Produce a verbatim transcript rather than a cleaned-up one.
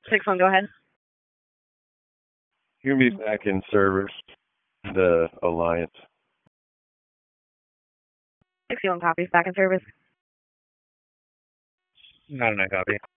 six one, go ahead. You'll be back in service, the Alliance. sixty-one copies, back in service. Not enough copy.